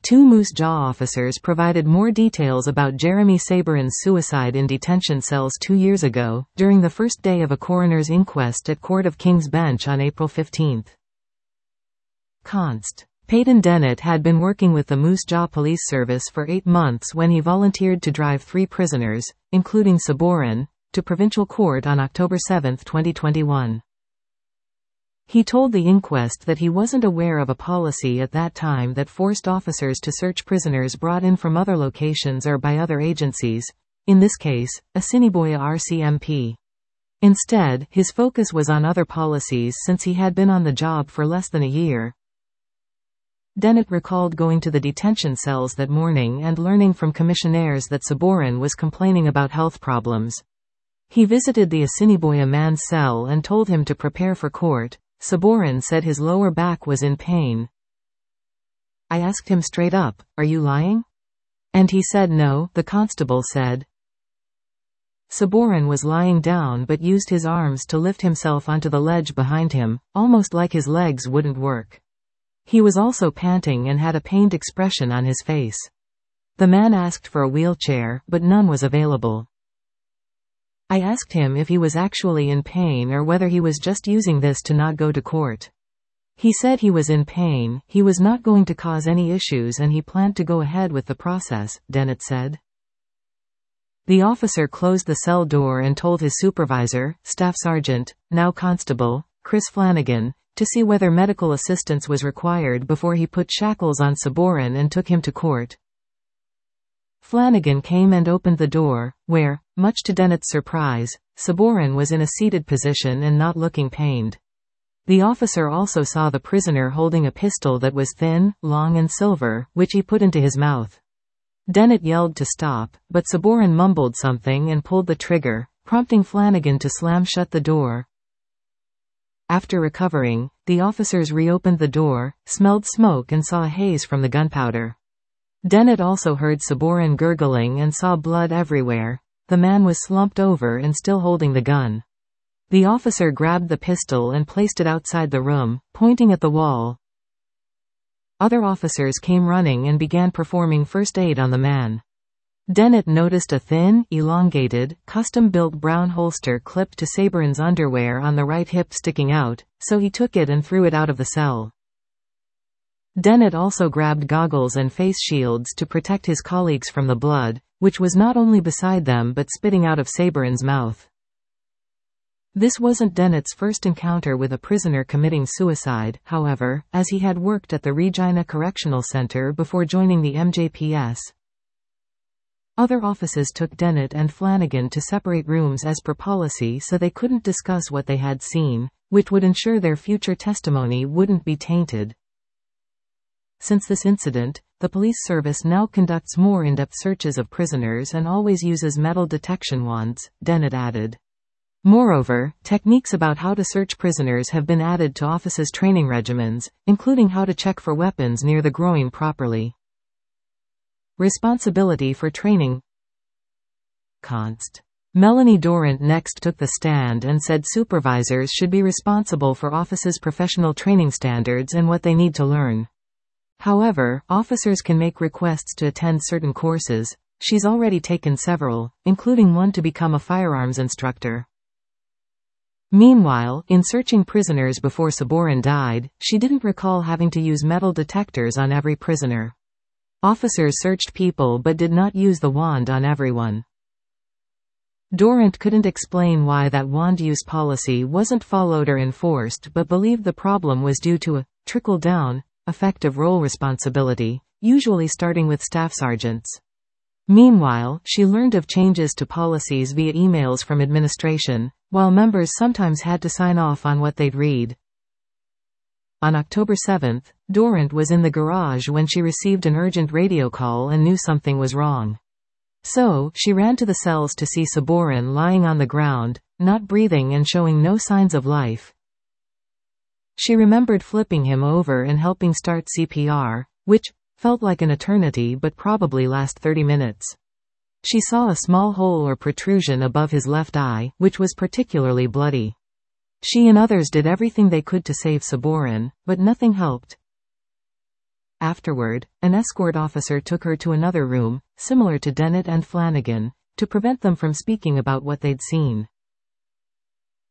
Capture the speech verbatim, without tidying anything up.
Two Moose Jaw officers provided more details about Jeremy Sabourin's suicide in detention cells two years ago, during the first day of a coroner's inquest at Court of King's Bench on April fifteenth. Const. Peyton Dennett had been working with the Moose Jaw Police Service for eight months when he volunteered to drive three prisoners, including Sabourin, to provincial court on October seventh, twenty twenty-one. He told the inquest that he wasn't aware of a policy at that time that forced officers to search prisoners brought in from other locations or by other agencies, in this case, Assiniboia R C M P. Instead, his focus was on other policies since he had been on the job for less than a year. Dennett recalled going to the detention cells that morning and learning from commissionaires that Sabourin was complaining about health problems. He visited the Assiniboia man's cell and told him to prepare for court. Sabourin said his lower back was in pain. I asked him straight up, "Are you lying?" And he said no, the constable said. Sabourin was lying down but used his arms to lift himself onto the ledge behind him, almost like his legs wouldn't work. He was also panting and had a pained expression on his face. The man asked for a wheelchair, but none was available. I asked him if he was actually in pain or whether he was just using this to not go to court. He said he was in pain, he was not going to cause any issues and he planned to go ahead with the process, Dennett said. The officer closed the cell door and told his supervisor, Staff Sergeant, now Constable, Chris Flanagan, to see whether medical assistance was required before he put shackles on Sabourin and took him to court. Flanagan came and opened the door, where, much to Dennett's surprise, Sabourin was in a seated position and not looking pained. The officer also saw the prisoner holding a pistol that was thin, long and silver, which he put into his mouth. Dennett yelled to stop, but Sabourin mumbled something and pulled the trigger, prompting Flanagan to slam shut the door. After recovering, the officers reopened the door, smelled smoke and saw a haze from the gunpowder. Dennett also heard Sabourin gurgling and saw blood everywhere. The man was slumped over and still holding the gun. The officer grabbed the pistol and placed it outside the room, pointing at the wall. Other officers came running and began performing first aid on the man. Dennett noticed a thin, elongated, custom-built brown holster clipped to Sabourin's underwear on the right hip sticking out, so he took it and threw it out of the cell. Dennett also grabbed goggles and face shields to protect his colleagues from the blood, which was not only beside them but spitting out of Sabourin's mouth. This wasn't Dennett's first encounter with a prisoner committing suicide, however, as he had worked at the Regina Correctional Center before joining the M J P S. Other officers took Dennett and Flanagan to separate rooms as per policy so they couldn't discuss what they had seen, which would ensure their future testimony wouldn't be tainted. Since this incident, the police service now conducts more in-depth searches of prisoners and always uses metal detection wands, Dennett added. Moreover, techniques about how to search prisoners have been added to officers' training regimens, including how to check for weapons near the groin properly. Responsibility for training. Const. Melanie Dorrant next took the stand and said supervisors should be responsible for officers' professional training standards and what they need to learn. However, officers can make requests to attend certain courses. She's already taken several, including one to become a firearms instructor. Meanwhile, in searching prisoners before Sabourin died, she didn't recall having to use metal detectors on every prisoner. Officers searched people but did not use the wand on everyone. Dorrant couldn't explain why that wand use policy wasn't followed or enforced but believed the problem was due to a trickle-down effect of role responsibility, usually starting with staff sergeants. Meanwhile, she learned of changes to policies via emails from administration, while members sometimes had to sign off on what they'd read. On October seventh, Dorrant was in the garage when she received an urgent radio call and knew something was wrong. So, she ran to the cells to see Sabourin lying on the ground, not breathing and showing no signs of life. She remembered flipping him over and helping start C P R, which felt like an eternity but probably last thirty minutes. She saw a small hole or protrusion above his left eye, which was particularly bloody. She and others did everything they could to save Sabourin, but nothing helped. Afterward, an escort officer took her to another room, similar to Dennett and Flanagan, to prevent them from speaking about what they'd seen.